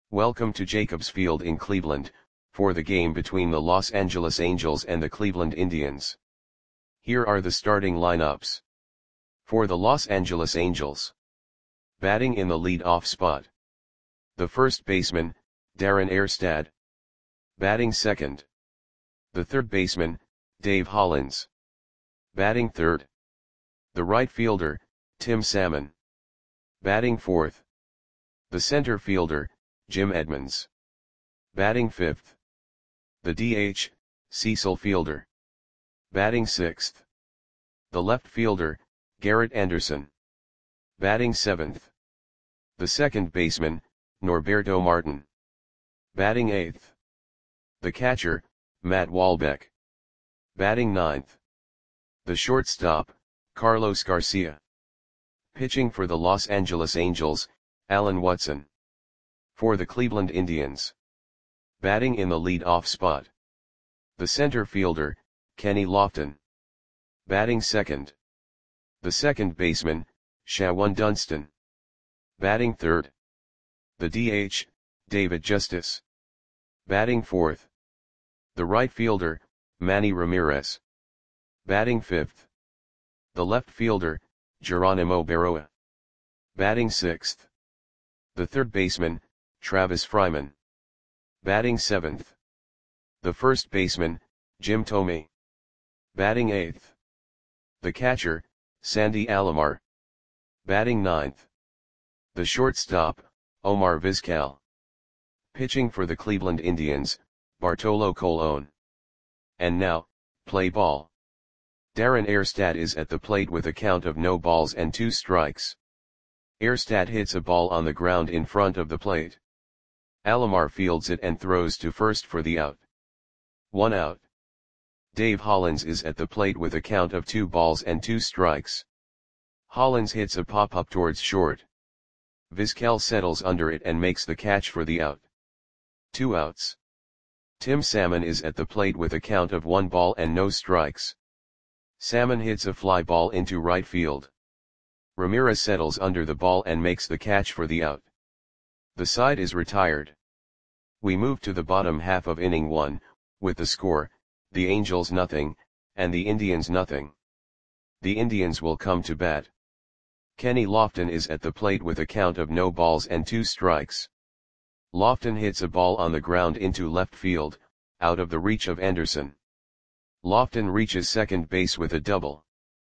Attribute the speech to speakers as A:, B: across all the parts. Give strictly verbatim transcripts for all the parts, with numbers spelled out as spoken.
A: Welcome to Jacobs Field in Cleveland, for the game between the Los Angeles Angels and the Cleveland Indians. Here are the starting lineups. For the Los Angeles Angels. Batting in the lead-off spot. The first baseman, Darren Erstad. Batting second. The third baseman, Dave Hollins. Batting third. The right fielder, Tim Salmon. Batting fourth. The center fielder, Jim Edmonds. Batting fifth. The D H, Cecil Fielder. Batting sixth. The left fielder, Garrett Anderson. Batting seventh. The second baseman, Norberto Martin. Batting eighth. The catcher, Matt Walbeck. Batting ninth. The shortstop, Carlos Garcia. Pitching for the Los Angeles Angels, Alan Watson. For the Cleveland Indians. Batting in the lead-off spot. The center fielder, Kenny Lofton. Batting second. The second baseman, Shawon Dunston. Batting third. The D H, David Justice. Batting fourth. The right fielder, Manny Ramirez. Batting fifth. The left fielder, Geronimo Berroa. Batting sixth. The third baseman, Travis Fryman. Batting seventh. The first baseman, Jim Thome. Batting eighth. The catcher, Sandy Alomar. Batting ninth. The shortstop, Omar Vizquel. Pitching for the Cleveland Indians, Bartolo Colon. And now, play ball. Darren Erstad is at the plate with a count of no balls and two strikes. Erstad hits a ball on the ground in front of the plate. Alomar fields it and throws to first for the out. One out. Dave Hollins is at the plate with a count of two balls and two strikes. Hollins hits a pop-up towards short. Vizquel settles under it and makes the catch for the out. Two outs. Tim Salmon is at the plate with a count of one ball and no strikes. Salmon hits a fly ball into right field. Ramirez settles under the ball and makes the catch for the out. The side is retired. We move to the bottom half of inning one, with the score, the Angels nothing, and the Indians nothing. The Indians will come to bat. Kenny Lofton is at the plate with a count of no balls and two strikes. Lofton hits a ball on the ground into left field, out of the reach of Anderson. Lofton reaches second base with a double.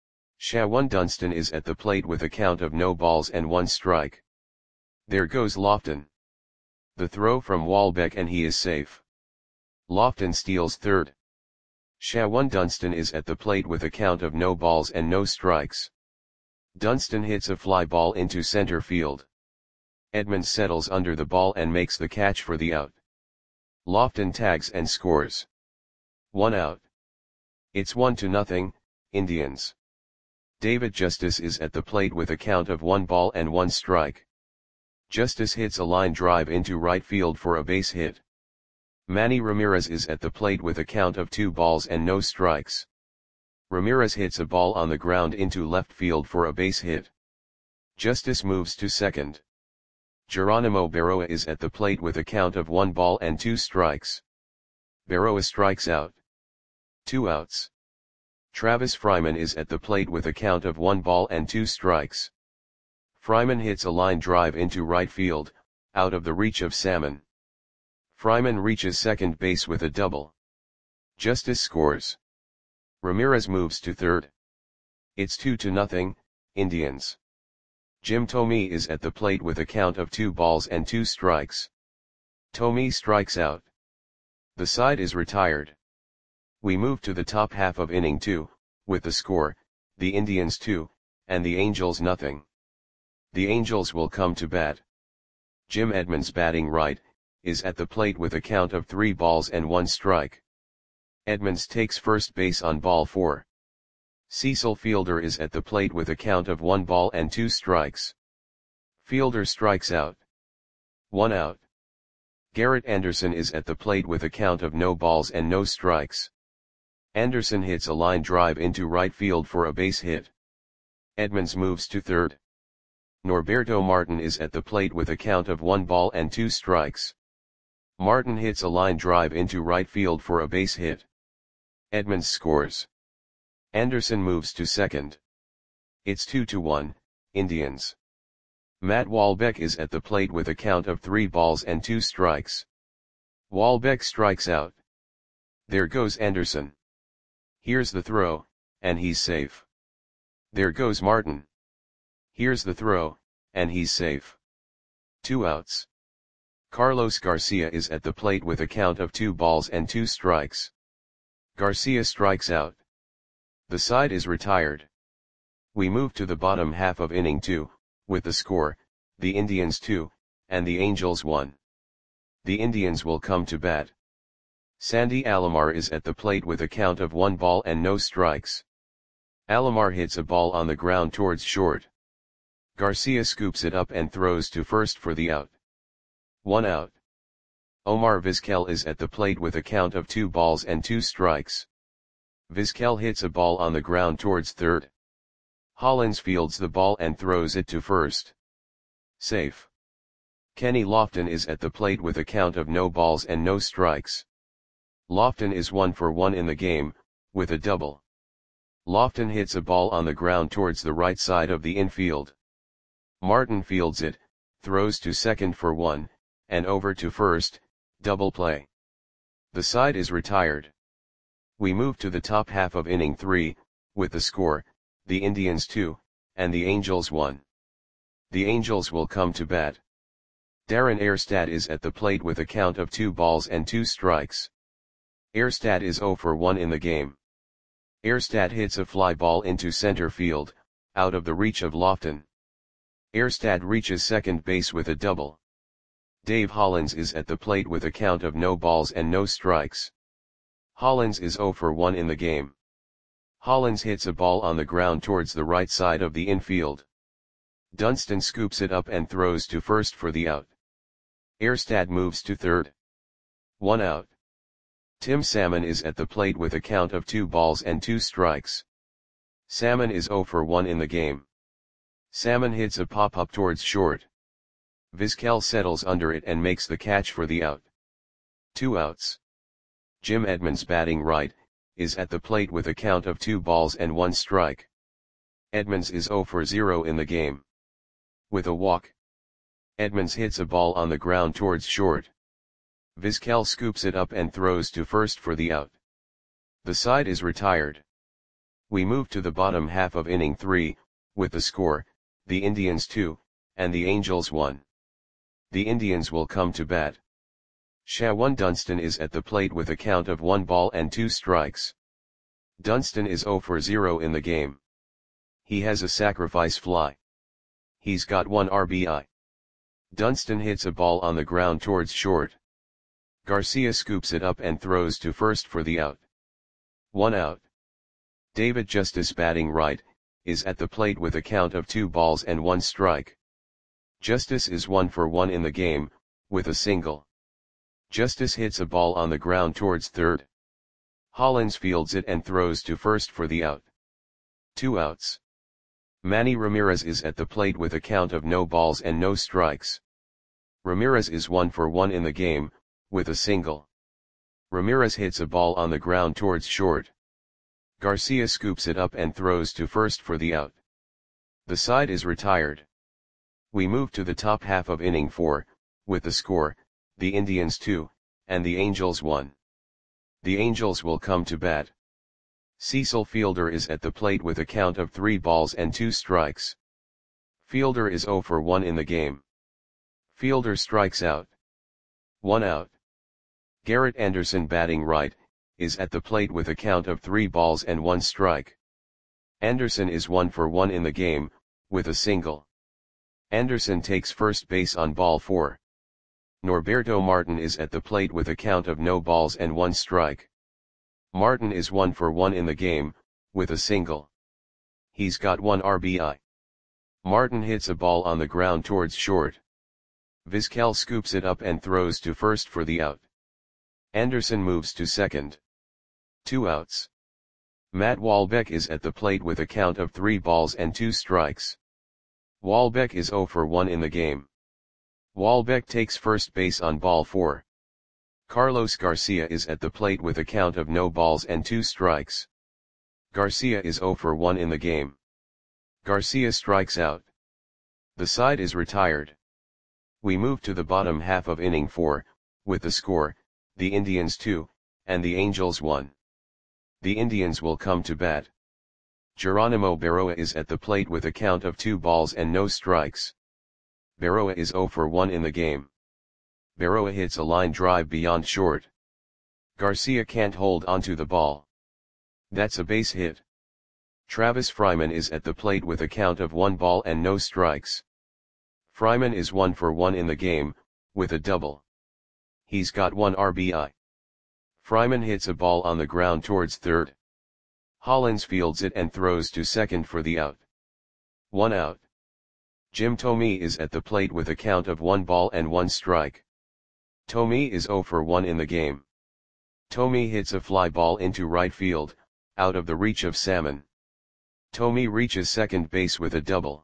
A: Shawon Dunston is at the plate with a count of no balls and one strike. There goes Lofton. The throw from Walbeck and he is safe. Lofton steals third. Shawon Dunston is at the plate with a count of no balls and no strikes. Dunston hits a fly ball into center field. Edmonds settles under the ball and makes the catch for the out. Lofton tags and scores. One out. It's one to nothing, Indians. David Justice is at the plate with a count of one ball and one strike. Justice hits a line drive into right field for a base hit. Manny Ramirez is at the plate with a count of two balls and no strikes. Ramirez hits a ball on the ground into left field for a base hit. Justice moves to second. Geronimo Berroa is at the plate with a count of one ball and two strikes. Berroa strikes out. Two outs. Travis Fryman is at the plate with a count of one ball and two strikes. Fryman hits a line drive into right field, out of the reach of Salmon. Fryman reaches second base with a double. Justice scores. Ramirez moves to third. It's two to nothing, Indians. Jim Thome is at the plate with a count of two balls and two strikes. Thome strikes out. The side is retired. We move to the top half of inning two, with the score, the Indians two, and the Angels nothing. The Angels will come to bat. Jim Edmonds batting right, is at the plate with a count of three balls and one strike. Edmonds takes first base on ball four. Cecil Fielder is at the plate with a count of one ball and two strikes. Fielder strikes out. One out. Garrett Anderson is at the plate with a count of no balls and no strikes. Anderson hits a line drive into right field for a base hit. Edmonds moves to third. Norberto Martin is at the plate with a count of one ball and two strikes. Martin hits a line drive into right field for a base hit. Edmonds scores. Anderson moves to second. It's two to one, Indians. Matt Wahlbeck is at the plate with a count of three balls and two strikes. Wahlbeck strikes out. There goes Anderson. Here's the throw, and he's safe. There goes Martin. Here's the throw, and he's safe. Two outs. Carlos Garcia is at the plate with a count of two balls and two strikes. Garcia strikes out. The side is retired. We move to the bottom half of inning two, with the score, the Indians two, and the Angels one. The Indians will come to bat. Sandy Alomar is at the plate with a count of one ball and no strikes. Alomar hits a ball on the ground towards short. Garcia scoops it up and throws to first for the out. One out. Omar Vizquel is at the plate with a count of two balls and two strikes. Vizquel hits a ball on the ground towards third. Hollins fields the ball and throws it to first. Safe. Kenny Lofton is at the plate with a count of no balls and no strikes. Lofton is one for one in the game, with a double. Lofton hits a ball on the ground towards the right side of the infield. Martin fields it, throws to second for one, and over to first, double play. The side is retired. We move to the top half of inning three, with the score, the Indians two, and the Angels one. The Angels will come to bat. Darren Erstad is at the plate with a count of two balls and two strikes. Erstad is zero for one in the game. Erstad hits a fly ball into center field, out of the reach of Lofton. Erstad reaches second base with a double. Dave Hollins is at the plate with a count of no balls and no strikes. Hollins is zero for one in the game. Hollins hits a ball on the ground towards the right side of the infield. Dunston scoops it up and throws to first for the out. Erstad moves to third. One out. Tim Salmon is at the plate with a count of two balls and two strikes. Salmon is zero for one in the game. Salmon hits a pop-up towards short. Vizquel settles under it and makes the catch for the out. Two outs. Jim Edmonds, batting right, is at the plate with a count of two balls and one strike. Edmonds is zero for zero in the game. With a walk. Edmonds hits a ball on the ground towards short. Vizquel scoops it up and throws to first for the out. The side is retired. We move to the bottom half of inning three, with the score, the Indians two, and the Angels one. The Indians will come to bat. Shawan Dunston is at the plate with a count of one ball and two strikes. Dunston is zero for zero in the game. He has a sacrifice fly. He's got one R B I. Dunston hits a ball on the ground towards short. Garcia scoops it up and throws to first for the out. One out. David Justice, batting right, is at the plate with a count of two balls and one strike. Justice is one for one in the game, with a single. Justice hits a ball on the ground towards third. Hollins fields it and throws to first for the out. Two outs. Manny Ramirez is at the plate with a count of no balls and no strikes. Ramirez is one for one in the game, with a single. Ramirez hits a ball on the ground towards short. Garcia scoops it up and throws to first for the out. The side is retired. We move to the top half of inning four, with the score, the Indians two, and the Angels one. The Angels will come to bat. Cecil Fielder is at the plate with a count of three balls and two strikes. Fielder is zero for one in the game. Fielder strikes out. One out. Garrett Anderson, batting right, is at the plate with a count of three balls and one strike. Anderson is one for one in the game, with a single. Anderson takes first base on ball four. Norberto Martin is at the plate with a count of no balls and one strike. Martin is one for one in the game, with a single. He's got one R B I. Martin hits a ball on the ground towards short. Vizquel scoops it up and throws to first for the out. Anderson moves to second. Two outs. Matt Wahlbeck is at the plate with a count of three balls and two strikes. Walbeck is zero for one in the game. Walbeck takes first base on ball four. Carlos Garcia is at the plate with a count of no balls and two strikes. Garcia is zero for one in the game. Garcia strikes out. The side is retired. We move to the bottom half of inning four, with the score, the Indians two, and the Angels one. The Indians will come to bat. Geronimo Berroa is at the plate with a count of two balls and no strikes. Berroa is zero for one in the game. Berroa hits a line drive beyond short. Garcia can't hold onto the ball. That's a base hit. Travis Fryman is at the plate with a count of one ball and no strikes. Fryman is one for one in the game, with a double. He's got one R B I. Fryman hits a ball on the ground towards third. Hollins fields it and throws to second for the out. One out. Jim Thome is at the plate with a count of one ball and one strike. Thome is zero for one in the game. Thome hits a fly ball into right field, out of the reach of Salmon. Thome reaches second base with a double.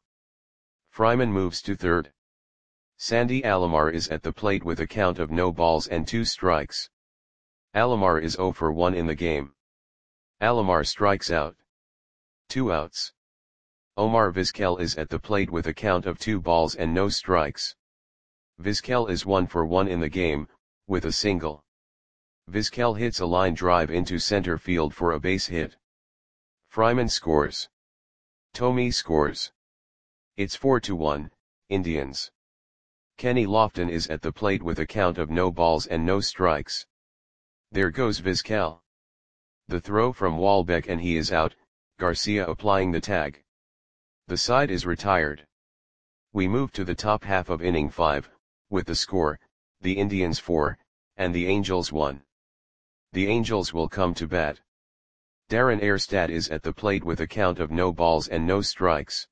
A: Fryman moves to third. Sandy Alomar is at the plate with a count of no balls and two strikes. Alomar is zero for one in the game. Alomar strikes out. Two outs. Omar Vizquel is at the plate with a count of two balls and no strikes. Vizquel is one for one in the game, with a single. Vizquel hits a line drive into center field for a base hit. Fryman scores. Thome scores. It's four to one, Indians. Kenny Lofton is at the plate with a count of no balls and no strikes. There goes Vizquel. The throw from Walbeck and he is out, Garcia applying the tag. The side is retired. We move to the top half of inning five, with the score, the Indians four, and the Angels one. The Angels will come to bat. Darren Erstad is at the plate with a count of no balls and no strikes.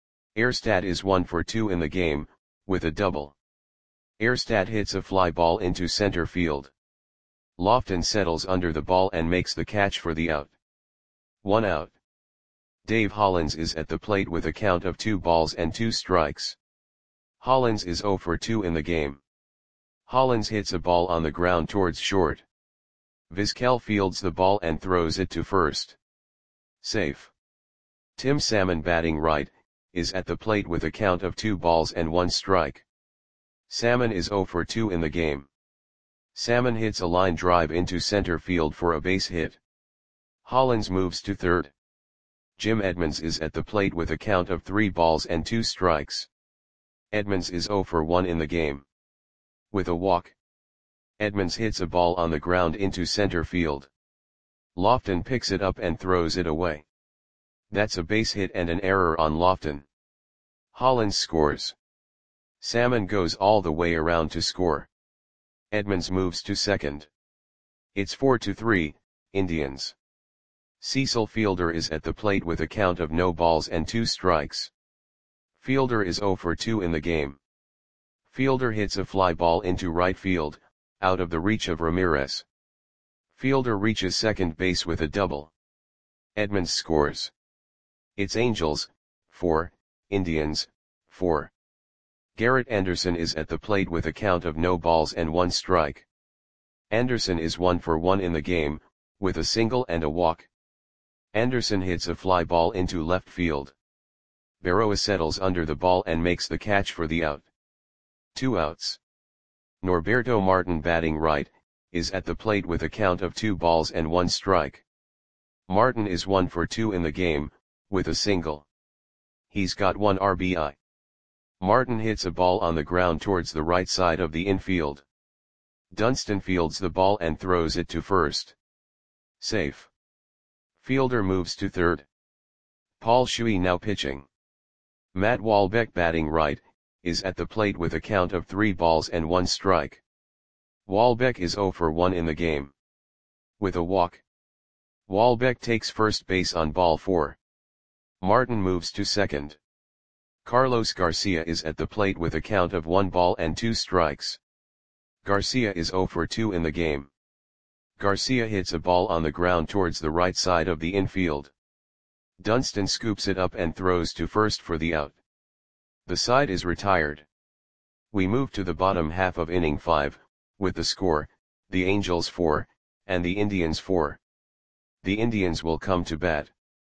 A: Erstad is one for two in the game, with a double. Erstad hits a fly ball into center field. Lofton settles under the ball and makes the catch for the out. One out. Dave Hollins is at the plate with a count of two balls and two strikes. Hollins is zero for two in the game. Hollins hits a ball on the ground towards short. Vizquel fields the ball and throws it to first. Safe. Tim Salmon, batting right, is at the plate with a count of two balls and one strike. Salmon is zero for two in the game. Salmon hits a line drive into center field for a base hit. Hollins moves to third. Jim Edmonds is at the plate with a count of three balls and two strikes. Edmonds is zero for one in the game. With a walk. Edmonds hits a ball on the ground into center field. Lofton picks it up and throws it away. That's a base hit and an error on Lofton. Hollins scores. Salmon goes all the way around to score. Edmonds moves to second. It's four to three, Indians. Cecil Fielder is at the plate with a count of no balls and two strikes. Fielder is zero for two in the game. Fielder hits a fly ball into right field, out of the reach of Ramirez. Fielder reaches second base with a double. Edmonds scores. It's Angels, four, Indians, four. Garrett Anderson is at the plate with a count of no balls and one strike. Anderson is one for one in the game, with a single and a walk. Anderson hits a fly ball into left field. Berroa settles under the ball and makes the catch for the out. Two outs. Norberto Martin, batting right, is at the plate with a count of two balls and one strike. Martin is one for two in the game, with a single. He's got one R B I. Martin hits a ball on the ground towards the right side of the infield. Dunston fields the ball and throws it to first. Safe. Fielder moves to third. Paul Shuey now pitching. Matt Walbeck, batting right, is at the plate with a count of three balls and one strike. Walbeck is zero for one in the game. With a walk. Walbeck takes first base on ball four. Martin moves to second. Carlos Garcia is at the plate with a count of one ball and two strikes. Garcia is zero for two in the game. Garcia hits a ball on the ground towards the right side of the infield. Dunston scoops it up and throws to first for the out. The side is retired. We move to the bottom half of inning five, with the score, the Angels four, and the Indians four. The Indians will come to bat.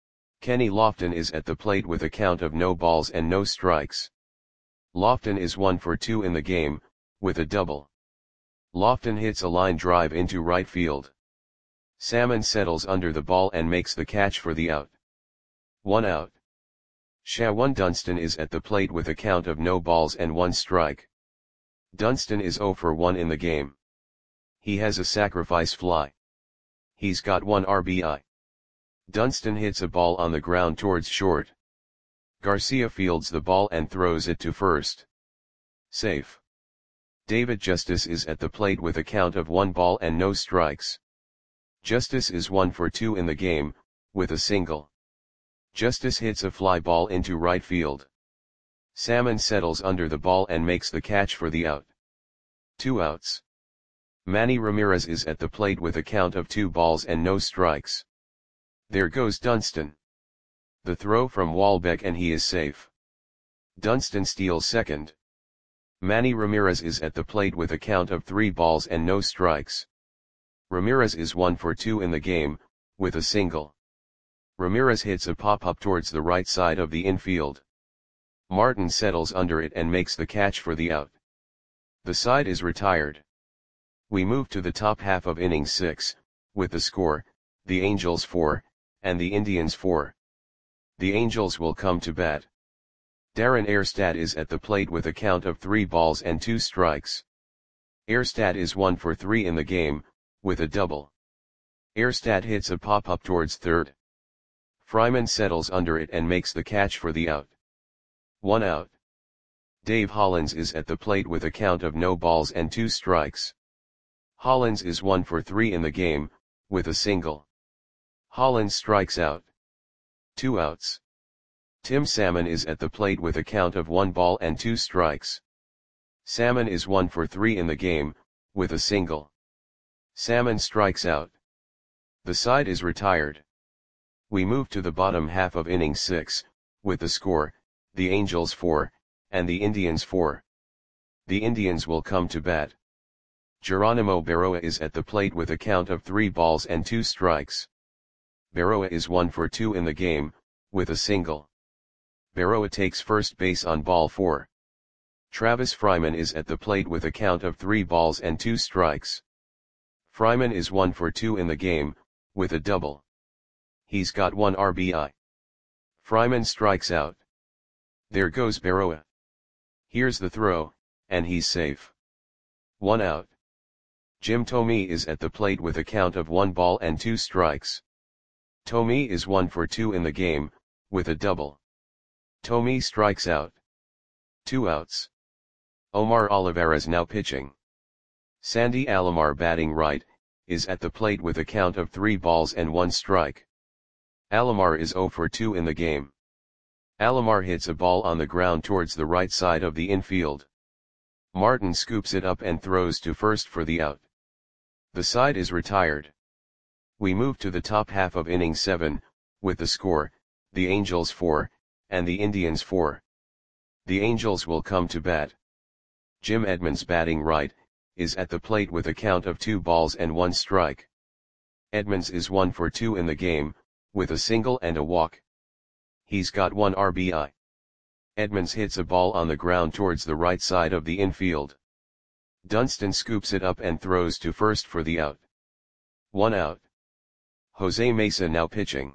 A: Kenny Lofton is at the plate with a count of no balls and no strikes. Lofton is one for two in the game, with a double. Lofton hits a line drive into right field. Salmon settles under the ball and makes the catch for the out. One out. Shawan Dunston is at the plate with a count of no balls and one strike. Dunston is zero for one in the game. He has a sacrifice fly. He's got one R B I. Dunston hits a ball on the ground towards short. Garcia fields the ball and throws it to first. Safe. David Justice is at the plate with a count of one ball and no strikes. Justice is one for two in the game, with a single. Justice hits a fly ball into right field. Salmon settles under the ball and makes the catch for the out. Two outs. Manny Ramirez is at the plate with a count of two balls and no strikes. There goes Dunston. The throw from Walbeck and he is safe. Dunston steals second. Manny Ramirez is at the plate with a count of three balls and no strikes. Ramirez is one for two in the game, with a single. Ramirez hits a pop-up towards the right side of the infield. Martin settles under it and makes the catch for the out. The side is retired. We move to the top half of inning six, with the score, the Angels four, and the Indians four. The Angels will come to bat. Darren Erstad is at the plate with a count of three balls and two strikes. Erstad is one for three in the game, with a double. Erstad hits a pop-up towards third. Fryman settles under it and makes the catch for the out. One out. Dave Hollins is at the plate with a count of no balls and two strikes. Hollins is one for three in the game, with a single. Hollins strikes out. Two outs. Tim Salmon is at the plate with a count of one ball and two strikes. Salmon is one for three in the game, with a single. Salmon strikes out. The side is retired. We move to the bottom half of inning six, with the score, the Angels four, and the Indians four. The Indians will come to bat. Geronimo Berroa is at the plate with a count of three balls and two strikes. Berroa is one for two in the game, with a single. Berroa takes first base on ball four. Travis Fryman is at the plate with a count of three balls and two strikes. Fryman is one for two in the game, with a double. He's got one R B I. Fryman strikes out. There goes Berroa. Here's the throw, and he's safe. One out. Jim Thome is at the plate with a count of one ball and two strikes. Thome is one for two in the game, with a double. Thome strikes out. Two outs. Omar Olivares now pitching. Sandy Alomar batting right, is at the plate with a count of three balls and one strike. Alomar is zero for two in the game. Alomar hits a ball on the ground towards the right side of the infield. Martin scoops it up and throws to first for the out. The side is retired. We move to the top half of inning seven, with the score, the Angels four, and the Indians four. The Angels will come to bat. Jim Edmonds batting right, is at the plate with a count of two balls and one strike. Edmonds is one for two in the game, with a single and a walk. He's got one R B I. Edmonds hits a ball on the ground towards the right side of the infield. Dunston scoops it up and throws to first for the out. One out. Jose Mesa now pitching.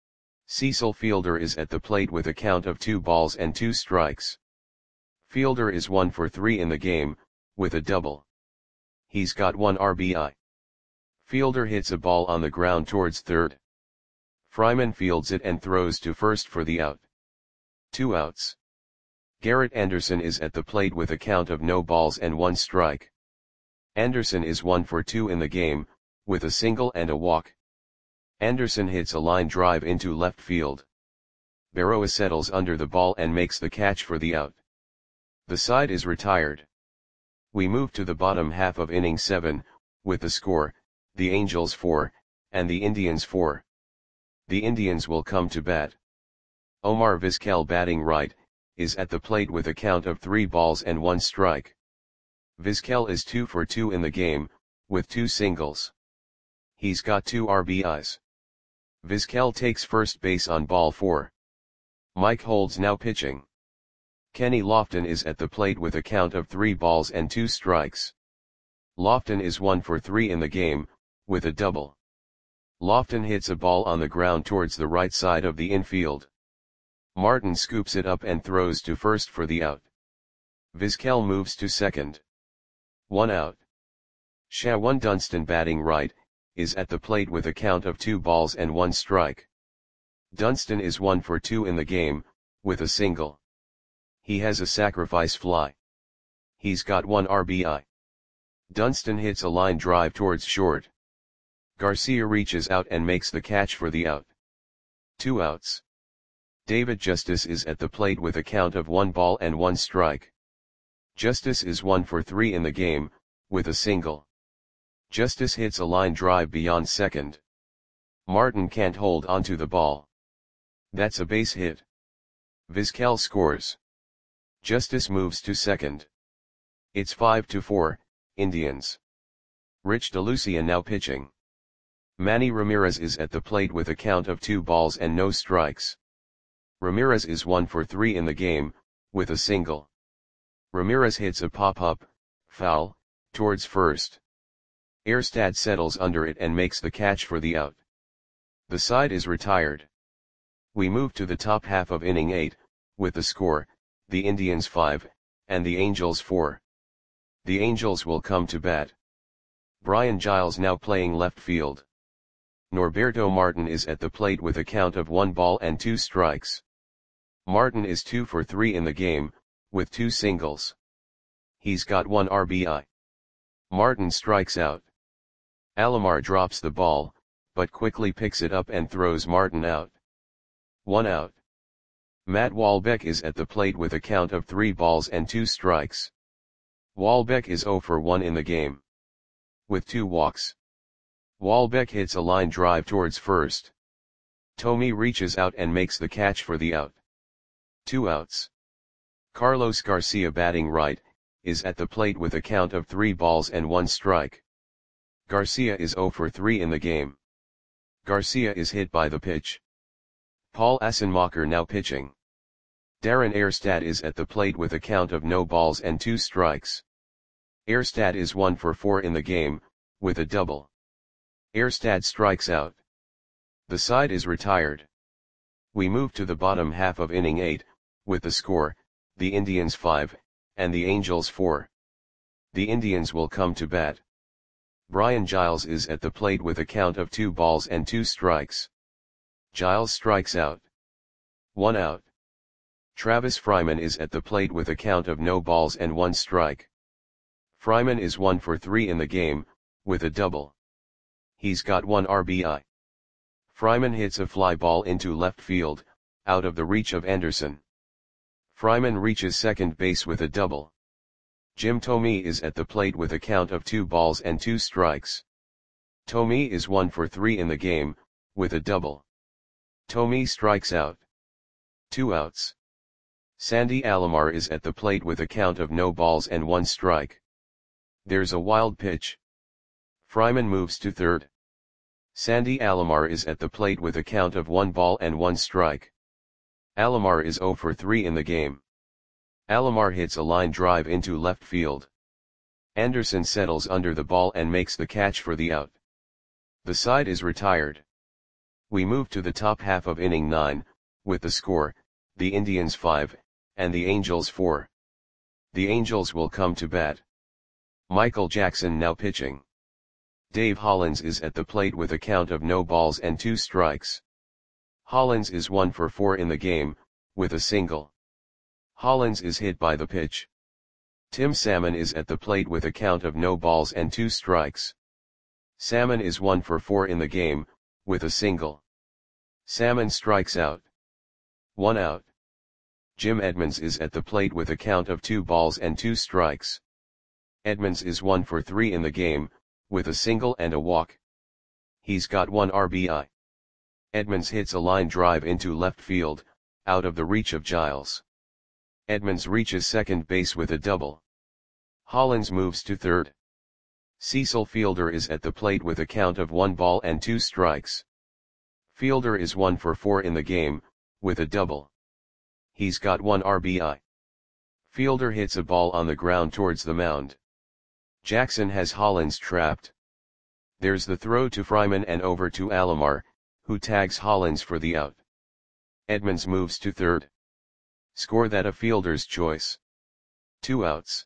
A: Cecil Fielder is at the plate with a count of two balls and two strikes. Fielder is one for three in the game, with a double. He's got one R B I. Fielder hits a ball on the ground towards third. Fryman fields it and throws to first for the out. Two outs. Garrett Anderson is at the plate with a count of no balls and one strike. Anderson is one for two in the game, with a single and a walk. Anderson hits a line drive into left field. Berroa settles under the ball and makes the catch for the out. The side is retired. We move to the bottom half of inning seven, with the score, the Angels four, and the Indians four. The Indians will come to bat. Omar Vizquel batting right, is at the plate with a count of three balls and one strike. Vizquel is two for two in the game, with two singles. He's got two R B Is. Vizquel takes first base on ball four. Mike Holds now pitching. Kenny Lofton is at the plate with a count of three balls and two strikes. Lofton is one for three in the game, with a double. Lofton hits a ball on the ground towards the right side of the infield. Martin scoops it up and throws to first for the out. Vizquel moves to second. One out. Shawan Dunston, batting right, is at the plate with a count of two balls and one strike. Dunston is one for two in the game, with a single. He has a sacrifice fly. He's got one R B I. Dunston hits a line drive towards short. Garcia reaches out and makes the catch for the out. Two outs. David Justice is at the plate with a count of one ball and one strike. Justice is one for three in the game, with a single. Justice hits a line drive beyond second. Martin can't hold onto the ball. That's a base hit. Vizquel scores. Justice moves to second. It's five to four, Indians. Rich DeLucia now pitching. Manny Ramirez is at the plate with a count of two balls and no strikes. Ramirez is one for three in the game, with a single. Ramirez hits a pop-up, foul, towards first. Erstad settles under it and makes the catch for the out. The side is retired. We move to the top half of inning eight, with the score, the Indians five, and the Angels four. The Angels will come to bat. Brian Giles now playing left field. Norberto Martin is at the plate with a count of one ball and two strikes. Martin is two for three in the game, with two singles. He's got one R B I. Martin strikes out. Alomar drops the ball, but quickly picks it up and throws Martin out. One out. Matt Walbeck is at the plate with a count of three balls and two strikes. Walbeck is zero for one in the game, with two walks. Walbeck hits a line drive towards first. Tommy reaches out and makes the catch for the out. Two outs. Carlos Garcia, batting right, is at the plate with a count of three balls and one strike. Garcia is zero for three in the game. Garcia is hit by the pitch. Paul Assenmacher now pitching. Darren Erstad is at the plate with a count of no balls and two strikes. Erstad is one for four in the game, with a double. Erstad strikes out. The side is retired. We move to the bottom half of inning eight, with the score, the Indians five, and the Angels four. The Indians will come to bat. Brian Giles is at the plate with a count of two balls and two strikes. Giles strikes out. One out. Travis Fryman is at the plate with a count of no balls and one strike. Fryman is one for three in the game, with a double. He's got one R B I. Fryman hits a fly ball into left field, out of the reach of Anderson. Fryman reaches second base with a double. Jim Thome is at the plate with a count of two balls and two strikes. Thome is one for three in the game, with a double. Thome strikes out. Two outs. Sandy Alomar is at the plate with a count of no balls and one strike. There's a wild pitch. Fryman moves to third. Sandy Alomar is at the plate with a count of one ball and one strike. Alomar is zero for three in the game. Alomar hits a line drive into left field. Anderson settles under the ball and makes the catch for the out. The side is retired. We move to the top half of inning nine, with the score, the Indians five, and the Angels four. The Angels will come to bat. Michael Jackson now pitching. Dave Hollins is at the plate with a count of no balls and two strikes. Hollins is one for four in the game, with a single. Hollins is hit by the pitch. Tim Salmon is at the plate with a count of no balls and two strikes. Salmon is one for four in the game, with a single. Salmon strikes out. One out. Jim Edmonds is at the plate with a count of two balls and two strikes. Edmonds is one for three in the game, with a single and a walk. He's got one R B I. Edmonds hits a line drive into left field, out of the reach of Giles. Edmonds reaches second base with a double. Hollins moves to third. Cecil Fielder is at the plate with a count of one ball and two strikes. Fielder is one for four in the game, with a double. He's got one R B I. Fielder hits a ball on the ground towards the mound. Jackson has Hollins trapped. There's the throw to Fryman and over to Alomar, who tags Hollins for the out. Edmonds moves to third. Score that a fielder's choice. Two outs.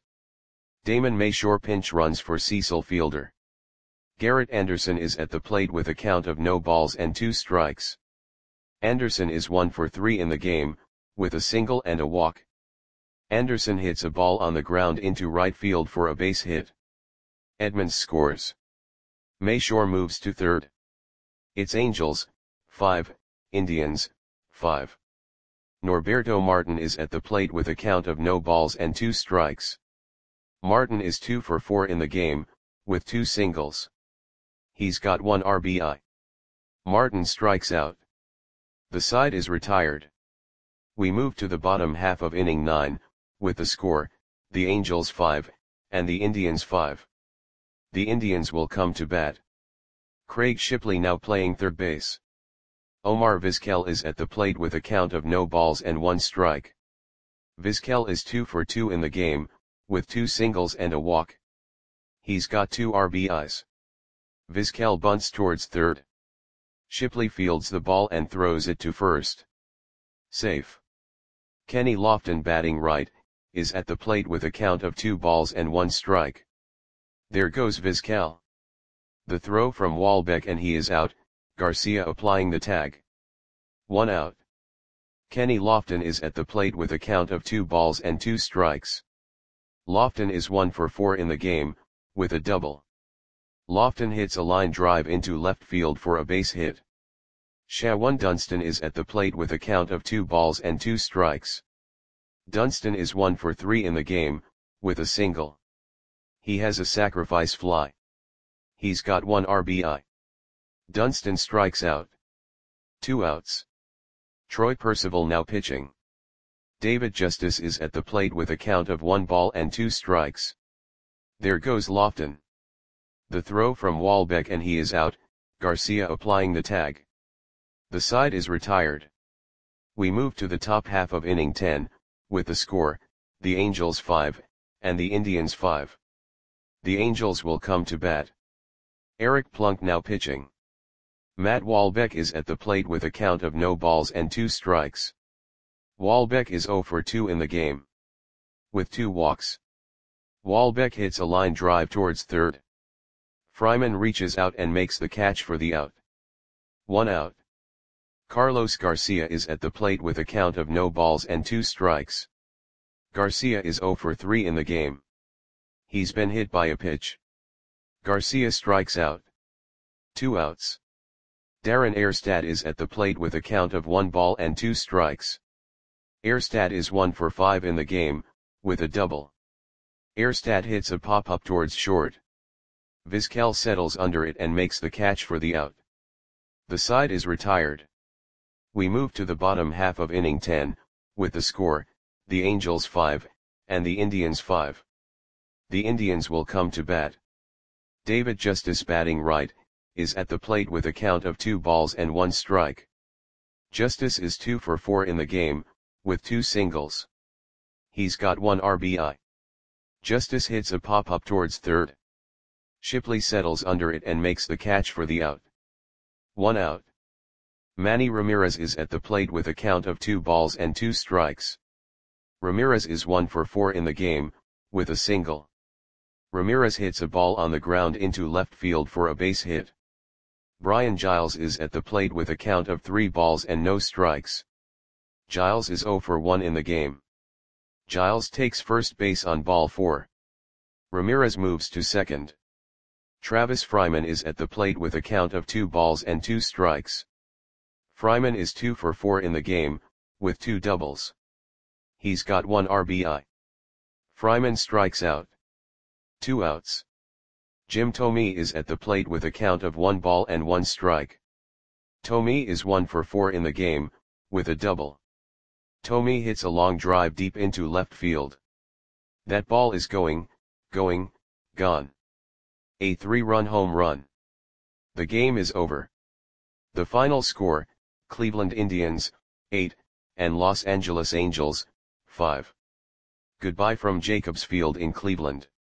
A: Damon Mayshore pinch runs for Cecil Fielder. Garrett Anderson is at the plate with a count of no balls and two strikes. Anderson is one for three in the game, with a single and a walk. Anderson hits a ball on the ground into right field for a base hit. Edmonds scores. Mayshore moves to third. It's Angels, five, Indians, five. Norberto Martin is at the plate with a count of no balls and two strikes. Martin is two for four in the game, with two singles. He's got one R B I. Martin strikes out. The side is retired. We move to the bottom half of inning nine, with the score, the Angels five, and the Indians five. The Indians will come to bat. Craig Shipley now playing third base. Omar Vizquel is at the plate with a count of no balls and one strike. Vizquel is two for two in the game, with two singles and a walk. He's got two R B Is. Vizquel bunts towards third. Shipley fields the ball and throws it to first. Safe. Kenny Lofton batting right, is at the plate with a count of two balls and one strike. There goes Vizquel. The throw from Walbeck and he is out, Garcia applying the tag. One out. Kenny Lofton is at the plate with a count of two balls and two strikes. Lofton is one for four in the game, with a double. Lofton hits a line drive into left field for a base hit. Shawan Dunston is at the plate with a count of two balls and two strikes. Dunston is one for three in the game, with a single. He has a sacrifice fly. He's got one R B I. Dunston strikes out. Two outs. Troy Percival now pitching. David Justice is at the plate with a count of one ball and two strikes. There goes Lofton. The throw from Walbeck and he is out, Garcia applying the tag. The side is retired. We move to the top half of inning ten, with the score, the Angels five, and the Indians five. The Angels will come to bat. Eric Plunk now pitching. Matt Walbeck is at the plate with a count of no balls and two strikes. Walbeck is zero for two in the game, with two walks. Walbeck hits a line drive towards third. Fryman reaches out and makes the catch for the out. One out. Carlos Garcia is at the plate with a count of no balls and two strikes. Garcia is zero for three in the game. He's been hit by a pitch. Garcia strikes out. Two outs. Darren Erstad is at the plate with a count of one ball and two strikes. Erstad is one for five in the game, with a double. Erstad hits a pop-up towards short. Vizquel settles under it and makes the catch for the out. The side is retired. We move to the bottom half of inning ten, with the score, the Angels five, and the Indians five. The Indians will come to bat. David Justice batting right, is at the plate with a count of two balls and one strike. Justice is two for four in the game, with two singles. He's got one R B I. Justice hits a pop-up towards third. Shipley settles under it and makes the catch for the out. One out. Manny Ramirez is at the plate with a count of two balls and two strikes. Ramirez is one for four in the game, with a single. Ramirez hits a ball on the ground into left field for a base hit. Brian Giles is at the plate with a count of three balls and no strikes. Giles is zero for one in the game. Giles takes first base on ball four. Ramirez moves to second. Travis Fryman is at the plate with a count of two balls and two strikes. Fryman is two for four in the game, with two doubles. He's got one R B I. Fryman strikes out. Two outs. Jim Thome is at the plate with a count of one ball and one strike. Thome is one for four in the game, with a double. Tomei hits a long drive deep into left field. That ball is going, going, gone. A three-run home run. The game is over. The final score, Cleveland Indians, eight, and Los Angeles Angels, five. Goodbye from Jacobs Field in Cleveland.